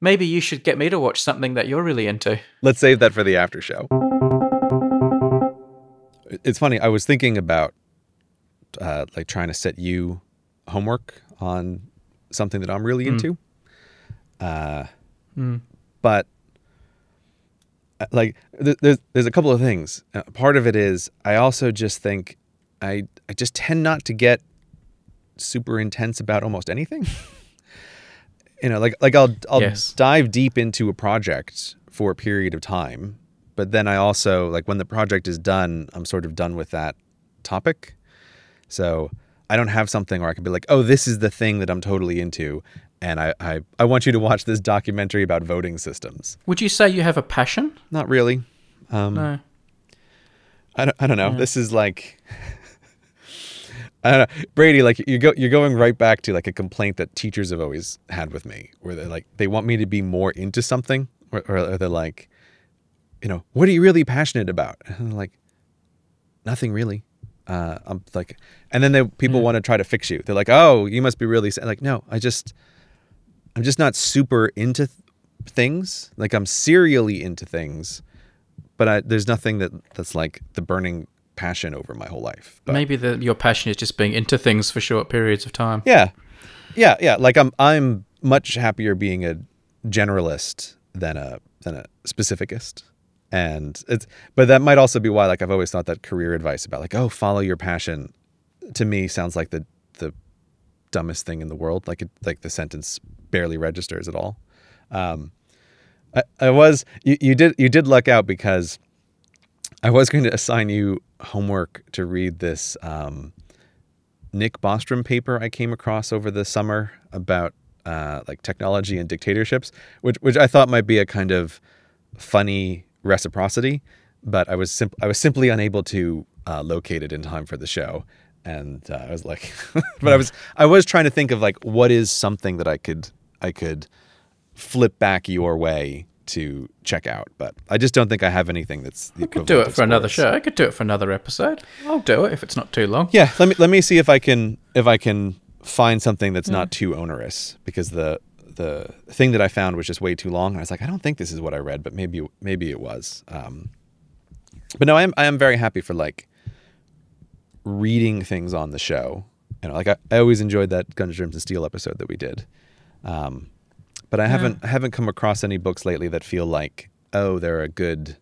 Maybe you should get me to watch something that you're really into. Let's save that for the after show. It's funny. I was thinking about like trying to set you homework on something that I'm really into. But like there's a couple of things. Part of it is I also just think I just tend not to get super intense about almost anything. Like I'll dive deep into a project for a period of time, but then I also, like, when the project is done, I'm sort of done with that topic. So I don't have something where I can be like, oh, this is the thing that I'm totally into, and I want you to watch this documentary about voting systems. Would you say you have a passion? Not really. No. I don't know. Yeah. This is like, I don't know, Brady. Like you're going right back to like a complaint that teachers have always had with me, where they're like, they want me to be more into something, or they're like, what are you really passionate about? And I'm like, nothing really. I'm like, and then people want to try to fix you. They're like, oh, you must be really like, no, I'm just not super into things. Like, I'm serially into things, but there's nothing that's like the burning passion over my whole life. But maybe your passion is just being into things for short periods of time. Yeah. Like I'm much happier being a generalist than a specificist. But that might also be why, like, I've always thought that career advice about like, oh, follow your passion, to me sounds like the dumbest thing in the world. Like the sentence barely registers at all. You did luck out, because I was going to assign you homework to read this Nick Bostrom paper I came across over the summer about like technology and dictatorships, which I thought might be a kind of funny reciprocity, but I was simply unable to locate it in time for the show, and I was like, but I was trying to think of like, what is something that I could flip back your way to check out, but I just don't think I have anything that's the equivalent. I could do it for another show. I could do it for another episode. I'll do it if it's not too long. Yeah, let me see if I can find something that's not too onerous, because the thing that I found was just way too long. And I was like, I don't think this is what I read, but maybe it was. But no, I am very happy for like reading things on the show. Like I always enjoyed that Guns, Germs, and Steel episode that we did. But I haven't come across any books lately that feel like, oh, they'd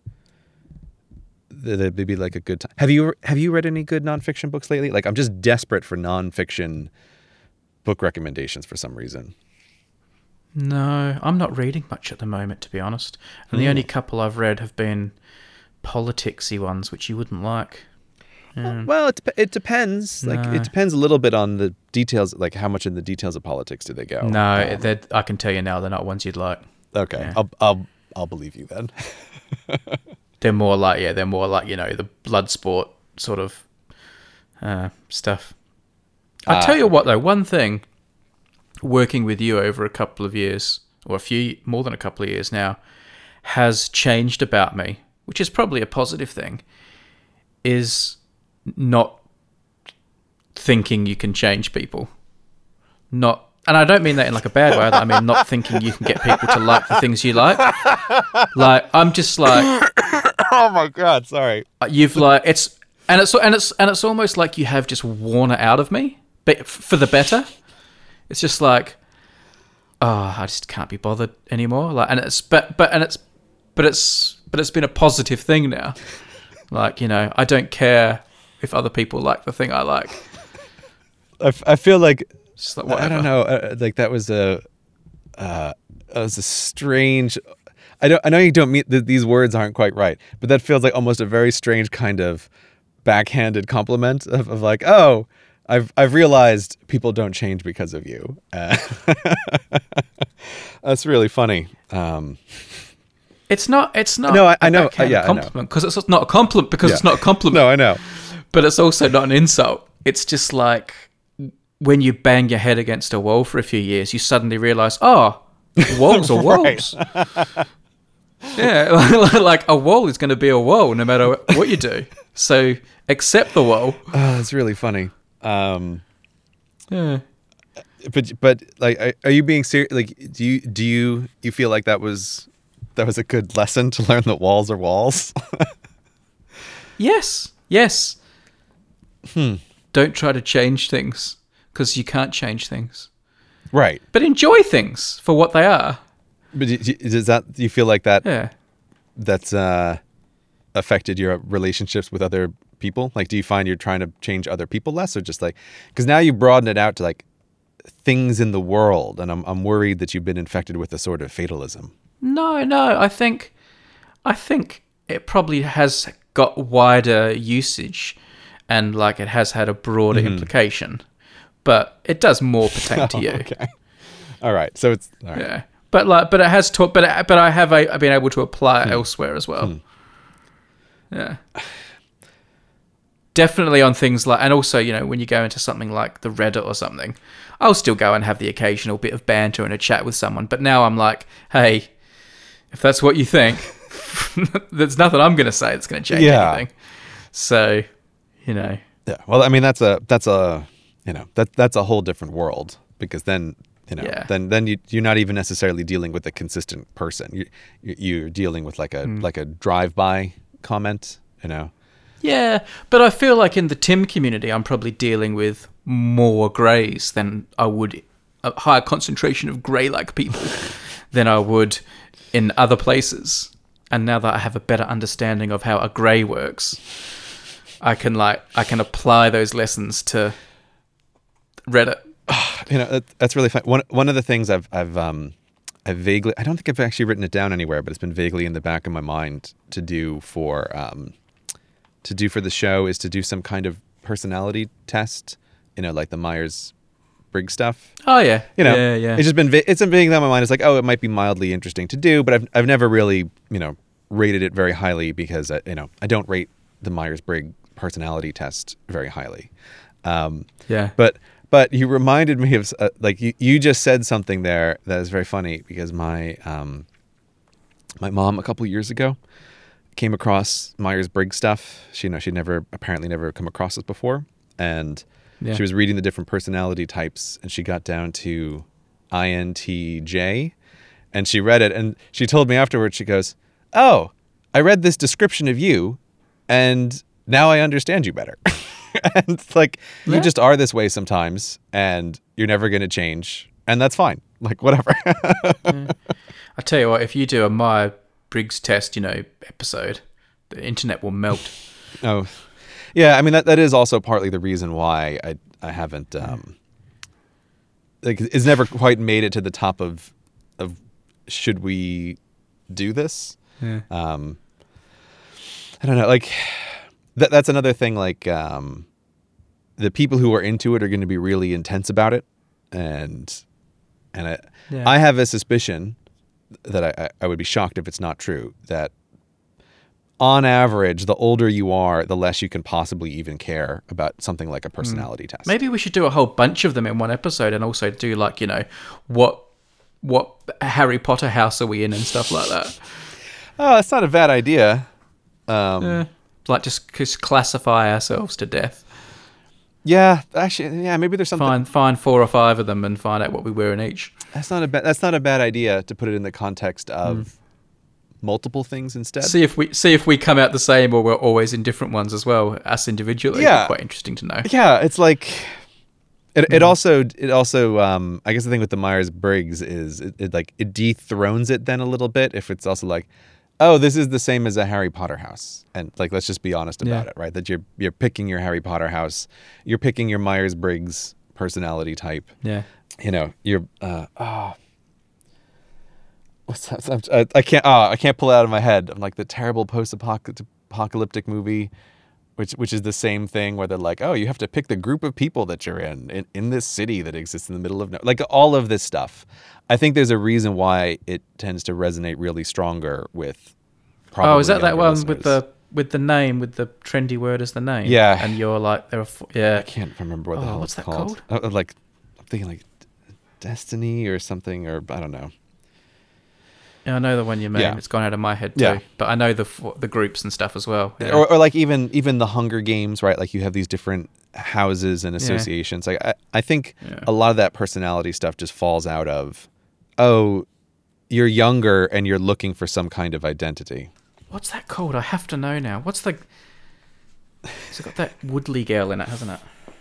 be like a good time. Have you read any good nonfiction books lately? Like, I'm just desperate for nonfiction book recommendations for some reason. No, I'm not reading much at the moment, to be honest. And the only couple I've read have been politicsy ones, which you wouldn't like. Well, it depends. No. Like, it depends a little bit on the details. Like, how much in the details of politics do they go? No, I can tell you now, they're not ones you'd like. Okay, yeah. I'll believe you then. They're more like the blood sport sort of stuff. I tell you what, though, one thing, working with you over a couple of years, or more than a couple of years now, has changed about me, which is probably a positive thing, is not thinking you can change people. And I don't mean that in like a bad way. I mean not thinking you can get people to like the things you like. Like, I'm just like, oh my god, sorry. You've like it's almost like you have just worn it out of me, but for the better. It's just like, oh, I just can't be bothered anymore. Like, and it's been a positive thing now. Like, I don't care if other people like the thing I like. I feel like, just like whatever. I don't know. Like, that was a strange. I know you don't mean these words aren't quite right, but that feels like almost a very strange kind of backhanded compliment of like, oh, I've realized people don't change because of you. That's really funny. It's not. No, I know. Yeah, compliment, because it's not a compliment. Because it's not a compliment. No, I know. But it's also not an insult. It's just like when you bang your head against a wall for a few years, you suddenly realize, oh, walls are walls. Yeah, like a wall is going to be a wall no matter what you do. So accept the wall. Oh, that's really funny. Yeah. but like, are you being serious? Like, do you feel like that was a good lesson to learn that walls are walls? Yes. Don't try to change things because you can't change things. Right. But enjoy things for what they are. But do you feel like that? Yeah. That's affected your relationships with other people? Like, do you find you're trying to change other people less, or just like, because now you broaden it out to like things in the world, and I'm worried that you've been infected with a sort of fatalism. No. I think it probably has got wider usage, and like it has had a broader implication, but it does more pertain to you. Okay. All right. So it's all right. Yeah. But it has taught. But I have been able to apply it elsewhere as well. Yeah. Definitely on things like, and also, you know, when you go into something like the Reddit or something, I'll still go and have the occasional bit of banter and a chat with someone. But now I'm like, hey, if that's what you think, there's nothing I'm going to say that's going to change anything. So, you know. Yeah. Well, I mean, that's a you know, that's a whole different world, because then, you know, then you're not even necessarily dealing with a consistent person. You're dealing with like a drive-by comment, you know. Yeah, but I feel like in the Tim community, I'm probably dealing with more greys than I would, a higher concentration of grey-like people than I would in other places. And now that I have a better understanding of how a grey works, I can apply those lessons to Reddit. You know, that's really fun. One of the things I've vaguely, I don't think I've actually written it down anywhere, but it's been vaguely in the back of my mind to do for the show, is to do some kind of personality test, you know, like the Myers-Briggs stuff. Oh yeah, you know, yeah. It's just been vaguely on my mind. It's like, oh, it might be mildly interesting to do, but I've never really, you know, rated it very highly, because I don't rate the Myers-Briggs personality test very highly. But you reminded me of like you just said something there that is very funny, because my mom a couple years ago came across Myers-Briggs stuff. She'd apparently never come across this before, and she was reading the different personality types, and she got down to INTJ, and she read it, and she told me afterwards, she goes, "Oh, I read this description of you, and now I understand you better." And it's like, you just are this way sometimes, and you're never going to change, and that's fine. Like, whatever. I tell you what, if you do a Myers-Briggs test, you know, episode, the internet will melt. Oh, yeah. I mean, that is also partly the reason why I haven't, like, it's never quite made it to the top of should we do this? Yeah. I don't know. Like, that's another thing. Like, the people who are into it are going to be really intense about it, and I have a suspicion that I would be shocked if it's not true, that on average, the older you are, the less you can possibly even care about something like a personality test. Maybe we should do a whole bunch of them in one episode, and also do, like, you know, what Harry Potter house are we in and stuff like that. Oh, that's not a bad idea. Like, just classify ourselves to death. Yeah, actually, yeah, maybe there's something. Find 4 or 5 of them and find out what we were in each. That's not a bad idea, to put it in the context of multiple things instead. See if we come out the same, or we're always in different ones as well, us individually. Yeah, quite interesting to know. Yeah, it's like it also I guess the thing with the Myers-Briggs is it dethrones it then a little bit, if it's also like, oh, this is the same as a Harry Potter house. And like, let's just be honest about it, right? That you're picking your Harry Potter house, you're picking your Myers-Briggs personality type. Yeah. You know, you're what's that? I can't pull it out of my head. I'm like, the terrible post-apocalyptic movie, which is the same thing, where they're like, oh, you have to pick the group of people that you're in this city that exists in the middle of like all of this stuff. I think there's a reason why it tends to resonate really stronger with probably. Oh, is that one listeners. with the name, with the trendy word as the name? Yeah. And you're like, I can't remember what the hell what's it's that called? Like, I'm thinking like Destiny or something, or I don't know. Yeah, I know the one you mean. Yeah. It's gone out of my head too. Yeah. But I know the groups and stuff as well. Yeah. Or like even the Hunger Games, right? Like you have these different houses and associations. Like I think a lot of that personality stuff just falls out of, oh, you're younger and you're looking for some kind of identity. What's that called? I have to know now. It's got that Woodley girl in it, hasn't it?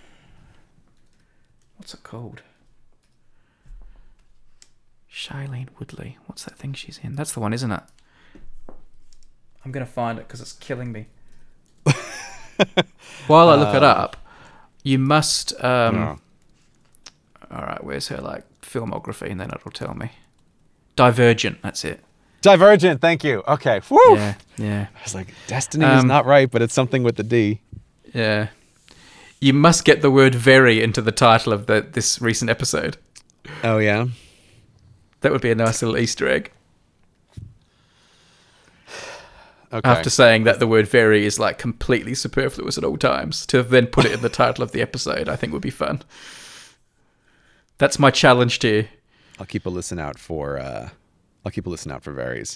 What's it called? Shailene Woodley. What's that thing she's in? That's the one, isn't it? I'm going to find it because it's killing me. While I look it up, you must... All right, where's her filmography? And then it'll tell me. Divergent, that's it. Divergent, thank you. Okay. Woo! Yeah. I was like, Destiny is not right, but it's something with the D. Yeah. You must get the word very into the title of this recent episode. Oh, yeah? That would be a nice little Easter egg. Okay. After saying that the word very is completely superfluous at all times, to then put it in the title of the episode, I think would be fun. That's my challenge to you. I'll keep a listen out for varies.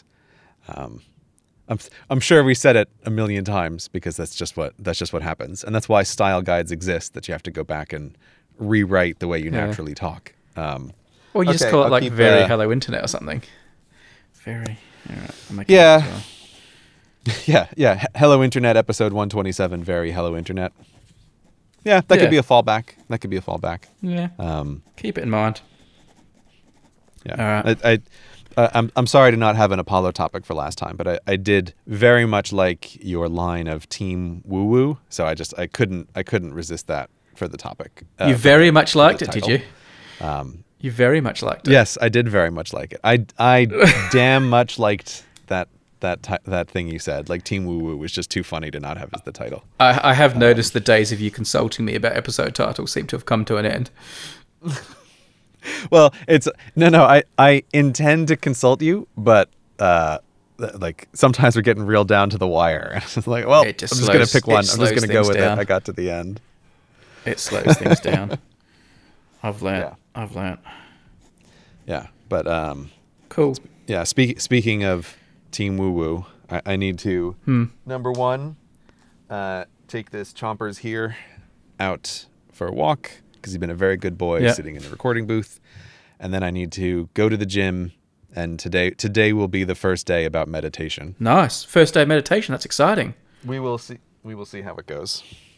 I'm sure we said it a million times because that's just what happens, and that's why style guides exist. That you have to go back and rewrite the way you naturally talk. Or you just call it very Hello Internet or something. Very. All right. I'm making Yeah. it as well. Yeah. Hello Internet episode 127. Very Hello Internet. Yeah, that could be a fallback. Yeah. Keep it in mind. Yeah. All right. I'm sorry to not have an Apollo topic for last time, but I did very much like your line of Team Woo Woo, so I couldn't resist that for the topic. You very much liked it, did you? You very much liked it. Yes, I did very much like it. I damn much liked that thing you said. Like Team Woo Woo was just too funny to not have as the title. I have noticed the days of you consulting me about episode titles seem to have come to an end. Well, it's no. I intend to consult you, but sometimes we're getting real down to the wire. It's like, well, I'm just gonna pick one. I'm just gonna go with it. I got to the end. It slows things down. I've learnt. Yeah, but cool. Yeah, speaking of Team Woo Woo, I need to number one, take this Chompers here out for a walk because he's been a very good boy sitting in the recording booth, and then I need to go to the gym. And today will be the first day about meditation. Nice, first day of meditation. That's exciting. We will see how it goes.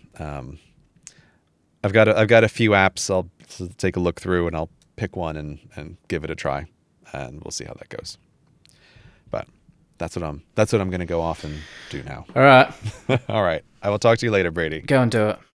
I've got a few apps. I'll take a look through and I'll pick one and give it a try, and we'll see how that goes. But that's what I'm going to go off and do now. All right. All right. I will talk to you later, Brady. Go and do it.